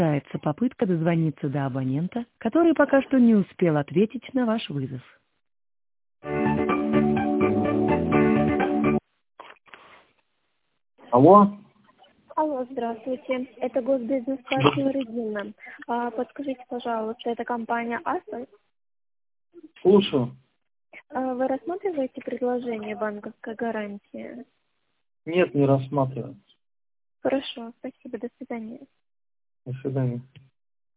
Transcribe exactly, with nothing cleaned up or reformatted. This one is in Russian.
Продолжается попытка дозвониться до абонента, который пока что не успел ответить на ваш вызов. Алло? Алло, здравствуйте. Это Госбизнес-партнер Регина. А, подскажите, пожалуйста, это компания Астон? Слушаю. А, вы рассматриваете предложение банковской гарантии? Нет, не рассматриваю. Хорошо, спасибо, до свидания. До свидания.